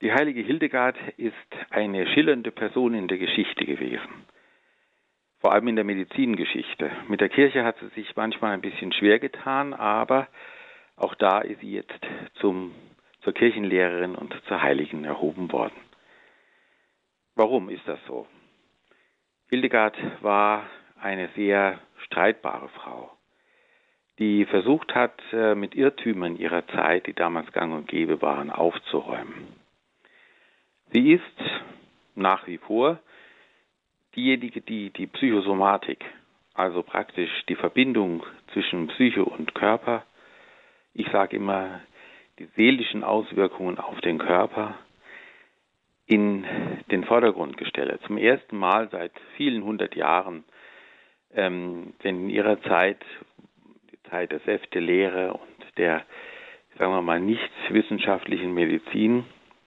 Die heilige Hildegard ist eine schillernde Person in der Geschichte gewesen, vor allem in der Medizingeschichte. Mit der Kirche hat sie sich manchmal ein bisschen schwer getan, aber auch da ist sie jetzt zur Kirchenlehrerin und zur Heiligen erhoben worden. Warum ist das so? Hildegard war eine sehr streitbare Frau, die versucht hat, mit Irrtümern ihrer Zeit, die damals gang und gäbe waren, aufzuräumen. Sie ist nach wie vor diejenige, die die Psychosomatik, also praktisch die Verbindung zwischen Psyche und Körper, ich sage immer die seelischen Auswirkungen auf den Körper, in den Vordergrund gestellt hat. Zum ersten Mal seit vielen 100 Jahren, denn in ihrer Zeit, die Zeit der Säftelehre und der, sagen wir mal, nicht wissenschaftlichen Medizin,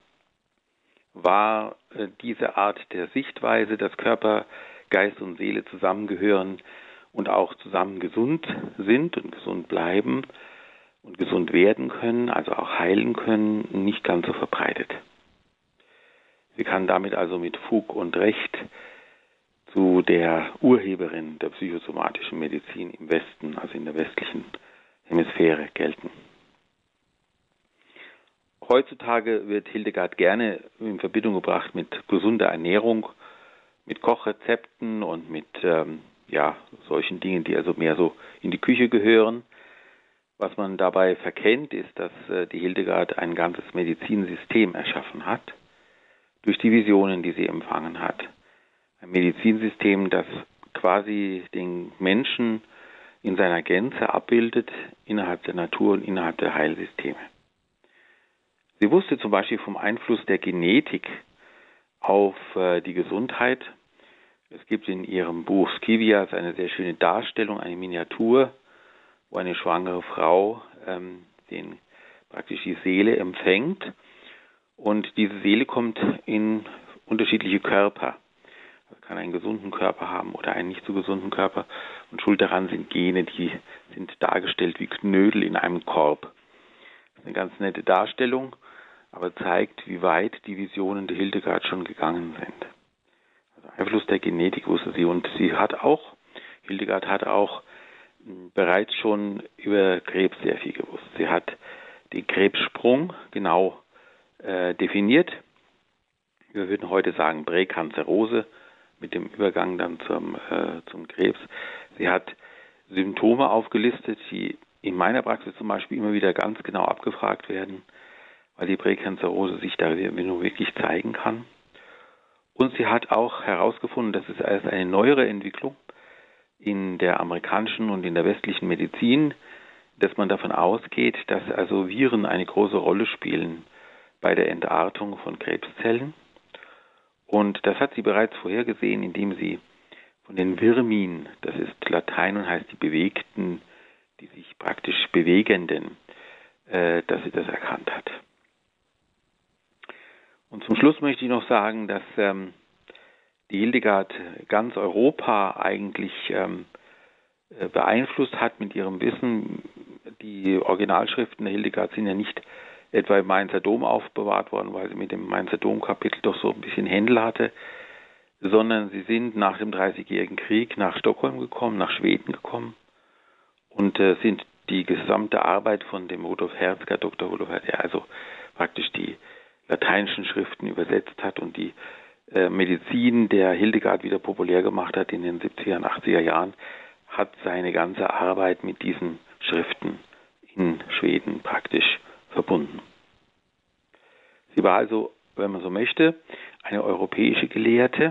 war diese Art der Sichtweise, dass Körper, Geist und Seele zusammengehören und auch zusammen gesund sind und gesund bleiben und gesund werden können, also auch heilen können, nicht ganz so verbreitet. Sie kann damit also mit Fug und Recht zu der Urheberin der psychosomatischen Medizin im Westen, also in der westlichen Hemisphäre, gelten. Heutzutage wird Hildegard gerne in Verbindung gebracht mit gesunder Ernährung, mit Kochrezepten und mit solchen Dingen, die also mehr so in die Küche gehören. Was man dabei verkennt, ist, dass die Hildegard ein ganzes Medizinsystem erschaffen hat, durch die Visionen, die sie empfangen hat. Ein Medizinsystem, das quasi den Menschen in seiner Gänze abbildet, innerhalb der Natur und innerhalb der Heilsysteme. Sie wusste zum Beispiel vom Einfluss der Genetik auf die Gesundheit. Es gibt in ihrem Buch Scivias eine sehr schöne Darstellung, eine Miniatur, wo eine schwangere Frau praktisch die Seele empfängt. Und diese Seele kommt in unterschiedliche Körper. Also kann einen gesunden Körper haben oder einen nicht so gesunden Körper. Und schuld daran sind Gene, die sind dargestellt wie Knödel in einem Korb. Das ist eine ganz nette Darstellung, aber zeigt, wie weit die Visionen der Hildegard schon gegangen sind. Also Einfluss der Genetik wusste sie. Und Hildegard hat auch bereits schon über Krebs sehr viel gewusst. Sie hat den Krebssprung genau definiert. Wir würden heute sagen Präkanzerose mit dem Übergang dann zum Krebs. Sie hat Symptome aufgelistet, die in meiner Praxis zum Beispiel immer wieder ganz genau abgefragt werden, weil die Präkanzerose sich da nur wirklich zeigen kann. Und sie hat auch herausgefunden, dass es als eine neuere Entwicklung in der amerikanischen und in der westlichen Medizin, dass man davon ausgeht, dass also Viren eine große Rolle spielen bei der Entartung von Krebszellen. Und das hat sie bereits vorhergesehen, indem sie von den Virmin, das ist Latein und heißt die Bewegten, die sich praktisch Bewegenden, dass sie das erkannt hat. Und zum Schluss möchte ich noch sagen, dass die Hildegard ganz Europa eigentlich beeinflusst hat mit ihrem Wissen. Die Originalschriften der Hildegard sind ja nicht etwa im Mainzer Dom aufbewahrt worden, weil sie mit dem Mainzer Domkapitel doch so ein bisschen Händel hatte, sondern sie sind nach dem Dreißigjährigen Krieg nach Stockholm gekommen, nach Schweden gekommen und sind die gesamte Arbeit von dem Rudolf Herzger, Dr. Rudolf Herzger, der also praktisch die lateinischen Schriften übersetzt hat und die Medizin der Hildegard wieder populär gemacht hat in den 70er und 80er Jahren, hat seine ganze Arbeit mit diesen Schriften in Schweden praktisch verbunden. Sie war also, wenn man so möchte, eine europäische Gelehrte,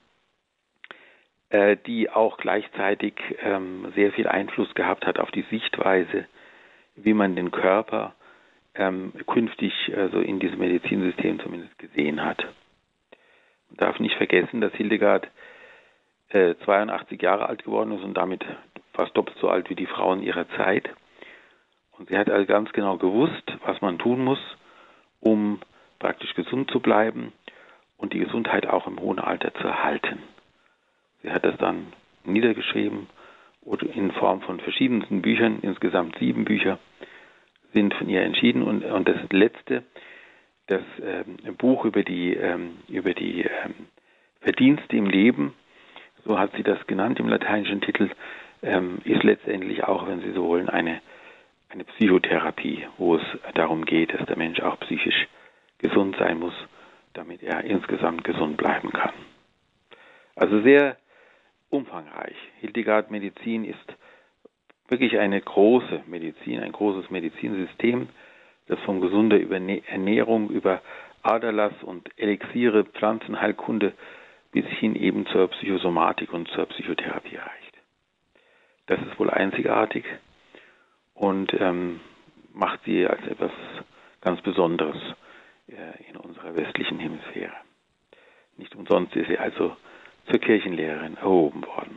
die auch gleichzeitig sehr viel Einfluss gehabt hat auf die Sichtweise, wie man den Körper künftig also in diesem Medizinsystem zumindest gesehen hat. Man darf nicht vergessen, dass Hildegard 82 Jahre alt geworden ist und damit fast doppelt so alt wie die Frauen ihrer Zeit. Und sie hat also ganz genau gewusst, was man tun muss, um praktisch gesund zu bleiben und die Gesundheit auch im hohen Alter zu erhalten. Sie hat das dann niedergeschrieben oder in Form von verschiedensten Büchern, insgesamt 7 Bücher sind von ihr entschieden. Und das letzte Das Buch über die Verdienste im Leben, so hat sie das genannt im lateinischen Titel, ist letztendlich auch, wenn Sie so wollen, eine Psychotherapie, wo es darum geht, dass der Mensch auch psychisch gesund sein muss, damit er insgesamt gesund bleiben kann. Also sehr umfangreich. Hildegard Medizin ist wirklich eine große Medizin, ein großes Medizinsystem, das von gesunder Ernährung über Aderlass und Elixiere, Pflanzenheilkunde bis hin eben zur Psychosomatik und zur Psychotherapie reicht. Das ist wohl einzigartig und macht sie als etwas ganz Besonderes in unserer westlichen Hemisphäre. Nicht umsonst ist sie also zur Kirchenlehrerin erhoben worden.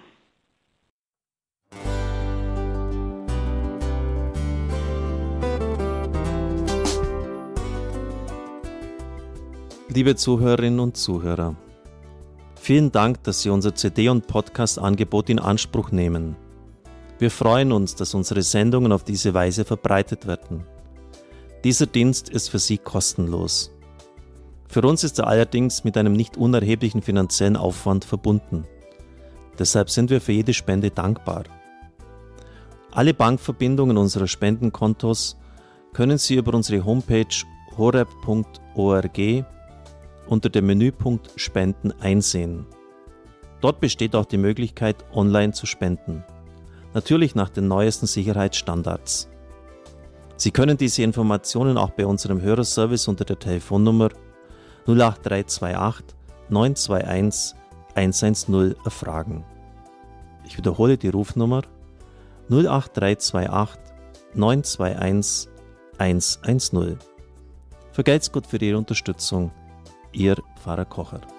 Liebe Zuhörerinnen und Zuhörer, vielen Dank, dass Sie unser CD- und Podcast-Angebot in Anspruch nehmen. Wir freuen uns, dass unsere Sendungen auf diese Weise verbreitet werden. Dieser Dienst ist für Sie kostenlos. Für uns ist er allerdings mit einem nicht unerheblichen finanziellen Aufwand verbunden. Deshalb sind wir für jede Spende dankbar. Alle Bankverbindungen unserer Spendenkontos können Sie über unsere Homepage horeb.org unter dem Menüpunkt Spenden einsehen. Dort besteht auch die Möglichkeit, online zu spenden. Natürlich nach den neuesten Sicherheitsstandards. Sie können diese Informationen auch bei unserem Hörerservice unter der Telefonnummer 08328 921 110 erfragen. Ich wiederhole die Rufnummer 08328 921 110. Vergelt's Gott für Ihre Unterstützung. Ihr Pfarrer Kocher.